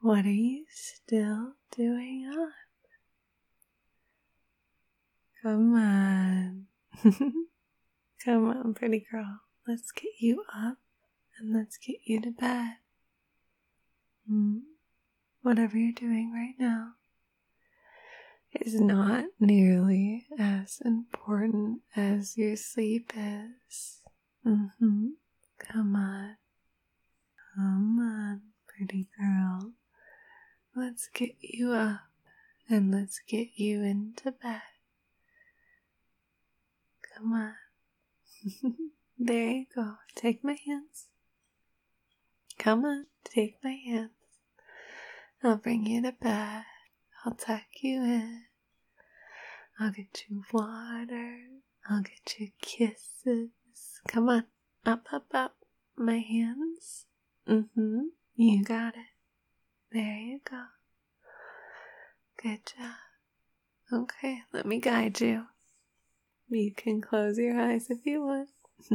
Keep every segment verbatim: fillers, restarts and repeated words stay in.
What are you still doing up? Come on. Come on, pretty girl. Let's get you up and let's get you to bed. Hmm? Whatever you're doing right now is not nearly as important as your sleep is. Mm-hmm. Come on. Come on, pretty girl. Let's get you up and let's get you into bed. Come on. There you go. Take my hands. Come on, take my hands. I'll bring you to bed. I'll tuck you in. I'll get you water. I'll get you kisses. Come on, up, up, up. My hands. Mm-hmm. You got it. There you go. Good job. Okay, let me guide you. You can close your eyes if you want.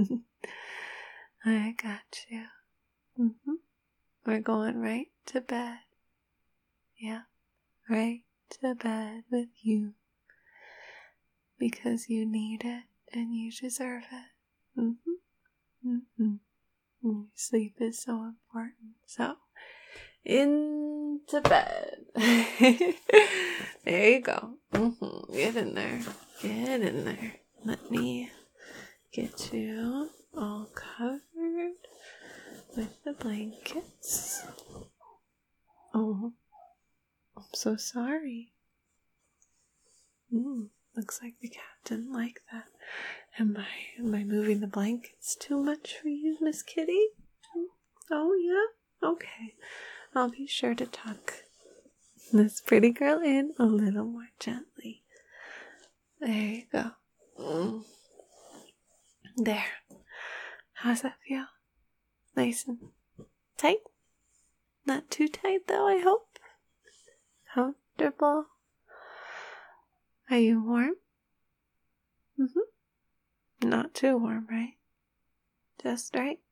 I got you. Mm-hmm. We're going right to bed. Yeah, right to bed with you. Because you need it and you deserve it. Mm-hmm. Mm-hmm. Your sleep is so important. So, into bed. There you go. Mm-hmm. Get in there. Get in there. Let me get you all covered with the blankets. Oh, I'm so sorry. Mm, looks like the cat didn't like that. Am I, am I moving the blankets too much for you, Miss Kitty? Oh, yeah? Okay. I'll be sure to tuck this pretty girl in a little more gently. There you go. Mm. There. How's that feel? Nice and tight? Not too tight though, I hope. Comfortable. Are you warm? Mm-hmm. Not too warm, right? Just right?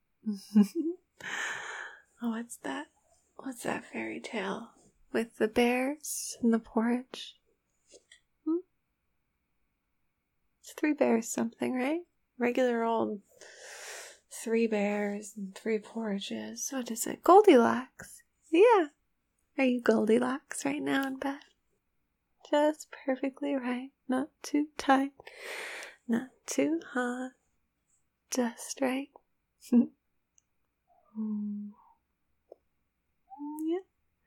Oh, what's that? What's that fairy tale? With the bears and the porridge? Hmm? It's three bears something, right? Regular old three bears and three porridges. What is it? Goldilocks. Yeah. Are you Goldilocks right now in bed? Just perfectly right. Not too tight. Not too hot. Just right. mm. Yeah.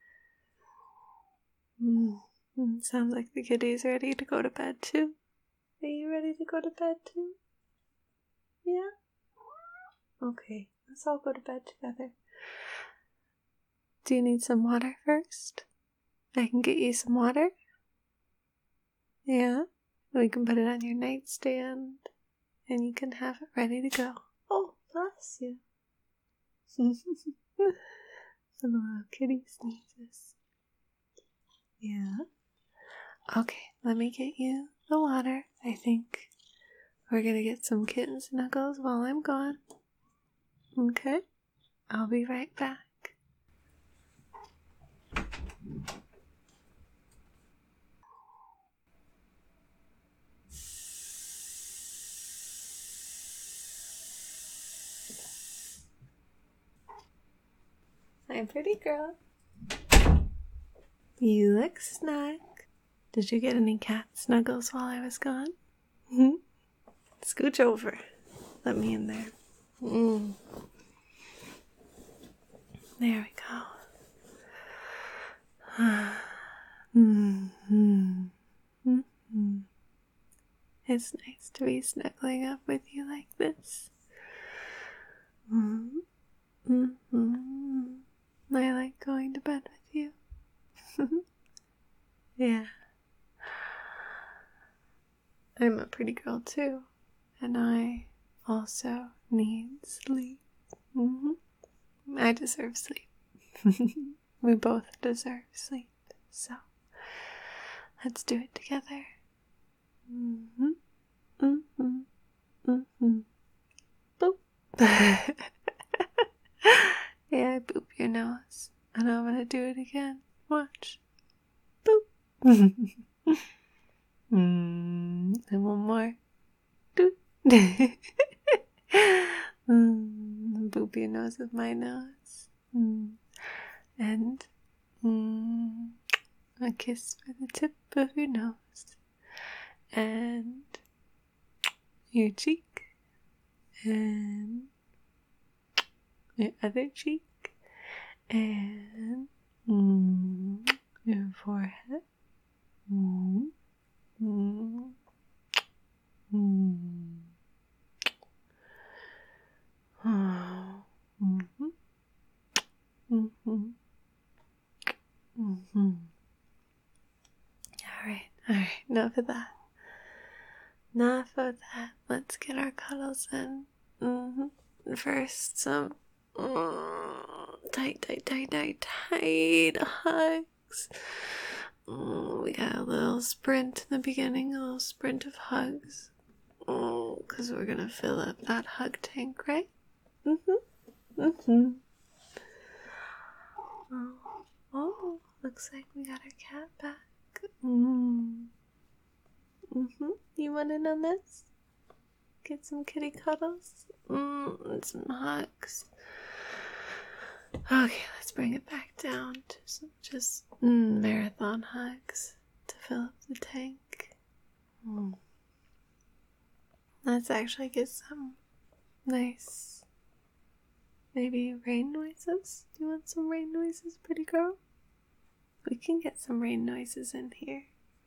Mm. Sounds like the kitty's ready to go to bed too. Are you ready to go to bed too? Yeah? Okay, let's all go to bed together. Do you need some water first? I can get you some water. Yeah? We can put it on your nightstand and you can have it ready to go. Oh, bless you. Some little kitty sneezes. Yeah? Okay, let me get you the water. I think we're gonna get some kitten snuggles while I'm gone. Okay? I'll be right back. Hi, pretty girl. You look snug. Did you get any cat snuggles while I was gone? Mm-hmm. Scooch over. Let me in there. Mm. There we go. mm-hmm. Mm-hmm. It's nice to be snuggling up with you like this. Mm-hmm. Mm-hmm. I like going to bed with you. Yeah. I'm a pretty girl too, and I also need sleep. Mm-hmm. I deserve sleep. We both deserve sleep, so let's do it together. Mm-hmm. Mm-hmm. Mm-hmm. Boop. Yeah, I boop your nose. And I'm gonna do it again. Watch. Boop. mm, and one more. Doot. mm, boop your nose with my nose. Mm. And mm, a kiss for the tip of your nose. And your cheek. And your other cheek. And mm, your forehead. Mm, mm, mm. Oh. Mm-hmm. Mm-hmm. Mm-hmm. Alright, alright, enough of that. Enough of that. Let's get our cuddles in. Mm-hmm. First, some mm, tight, tight, tight, tight, tight hugs. Mm, we got a little sprint in the beginning, a little sprint of hugs. Because mm, we're going to fill up that hug tank, right? Mm-hmm. Mm-hmm. Oh, oh, looks like we got our cat back. Mm. Mm-hmm. You want in on this? Get some kitty cuddles? Mm, and some hugs. Okay, let's bring it back down to some just mm, marathon hugs to fill up the tank. Mm. Let's actually get some nice, maybe rain noises. Do you want some rain noises, pretty girl? We can get some rain noises in here.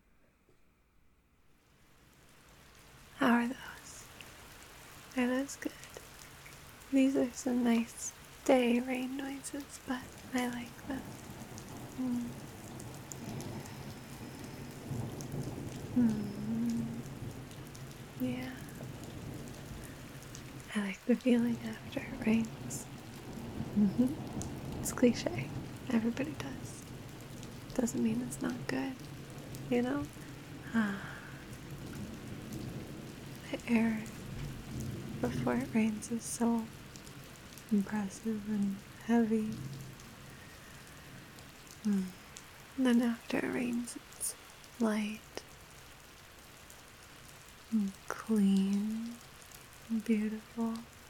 How are those? Are those good? These are some nice day rain noises, but I like them. Mm. Mm. Yeah. I like the feeling after it rains. Mm-hmm. It's cliche. Everybody does. Doesn't mean it's not good, you know? Ah. The air before it rains is so impressive and heavy. Mm. And then after it rains, it's light and clean and beautiful.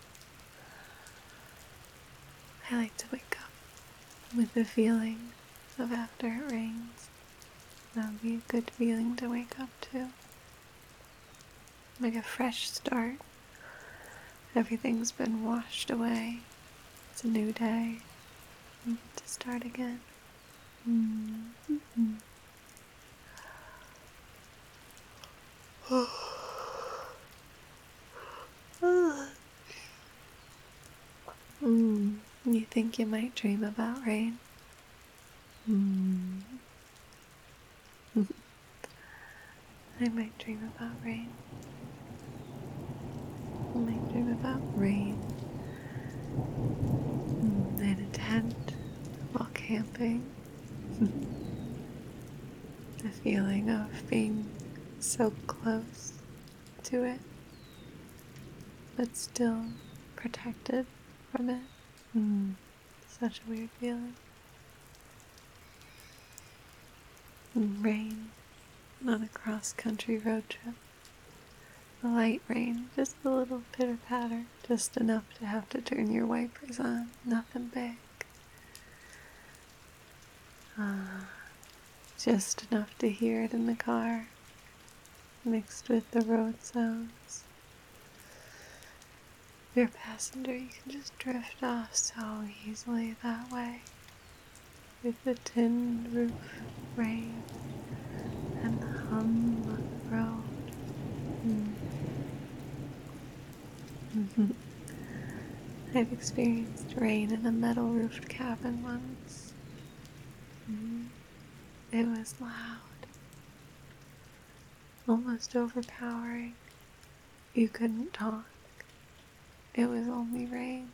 I like to wake up with the feeling of after it rains. That would be a good feeling to wake up to. Like a fresh start. Everything's been washed away. It's a new day. We get to start again. Mm-hmm. mm. You think you might dream about rain? Mm. I might dream about rain. I might dream about rain. Mm. In a tent while camping. The feeling of being so close to it, but still protected from it. Mm. Such a weird feeling. Rain on a cross-country road trip. A light rain, just a little pitter-patter, just enough to have to turn your wipers on, nothing big. Uh, just enough to hear it in the car, mixed with the road sounds. If you're a passenger, you can just drift off so easily that way, with the tin roof rain and the hum of the road. Mm. Mm-hmm. I've experienced rain in a metal roofed cabin once. Mm. It was loud, almost overpowering. You couldn't talk. It was only rain.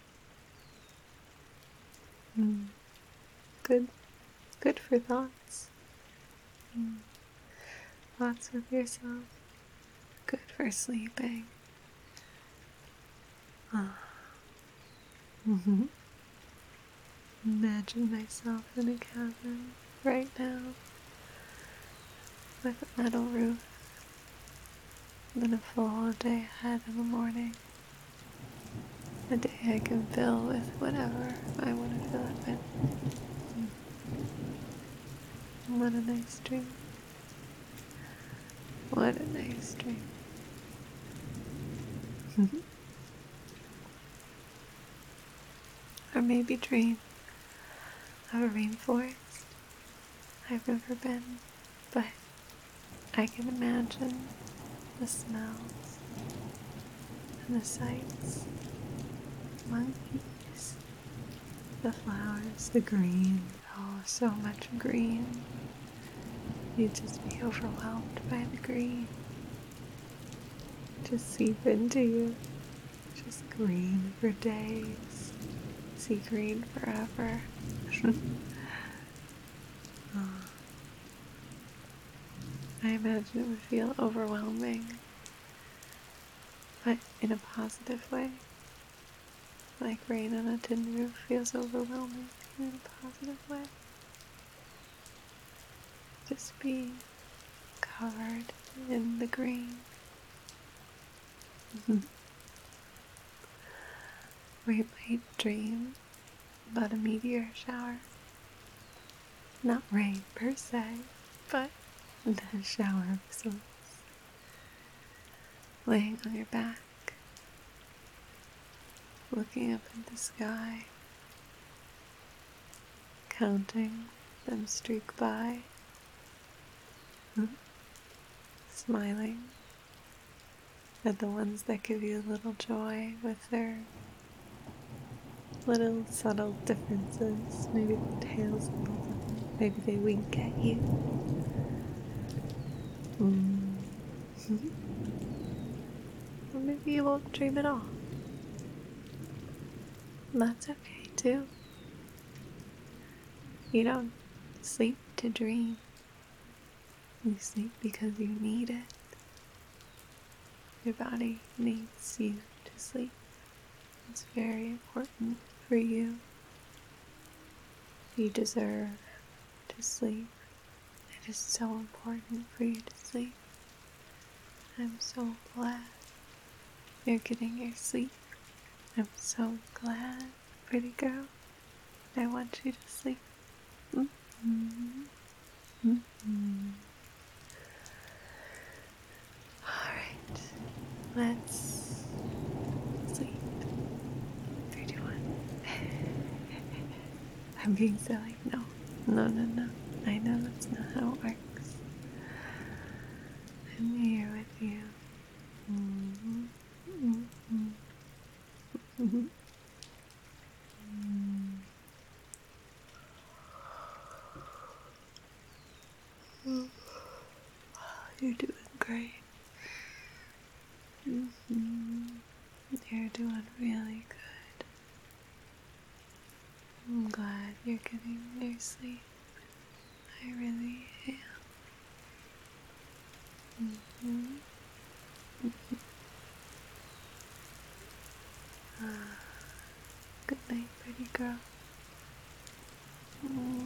Mm. Good, good for thoughts. Mm. Thoughts with yourself. Good for sleeping. Ah. Mm-hmm. Imagine myself in a cabin right now with a metal roof, then a full day ahead in the morning. A day I can fill with whatever I want to fill it with. What a nice dream. What a nice dream. Or maybe dream of a rainforest I've never been, but I can imagine the smells and the sights, monkeys, the flowers, the green, oh, so much green. You'd just be overwhelmed by the green. Just seep into you, just green for days, see green forever. Oh. I imagine it would feel overwhelming, but in a positive way. Like rain on a tin roof feels overwhelming in a positive way. Just being covered in the green. Or you might dream about a meteor shower. Not rain per se, but a shower of sorts. Laying on your back, looking up at the sky, counting them streak by, smiling at the ones that give you a little joy with their little subtle differences. Maybe the tail's a little different. Maybe they wink at you. Mm. Or maybe you won't dream at all. That's okay too. You don't sleep to dream. You sleep because you need it. Your body needs you to sleep. It's very important for you. You deserve to sleep. It is so important for you to sleep. I'm so glad you're getting your sleep. I'm so glad, pretty girl. I want you to sleep. Mm-hmm. Mm-hmm. Alright, let's sleep. Three, two, one. I'm being silly. No, no, no, no. I know that's not how it works. I'm here with you. Mm-hmm. Mm-hmm. Mm-hmm. Mm-hmm. You're doing great. Mm-hmm. You're doing really good. I'm glad you're getting your sleep. I really am. Mm-hmm. Mm-hmm. Ah, good night, pretty girl. Mm-hmm.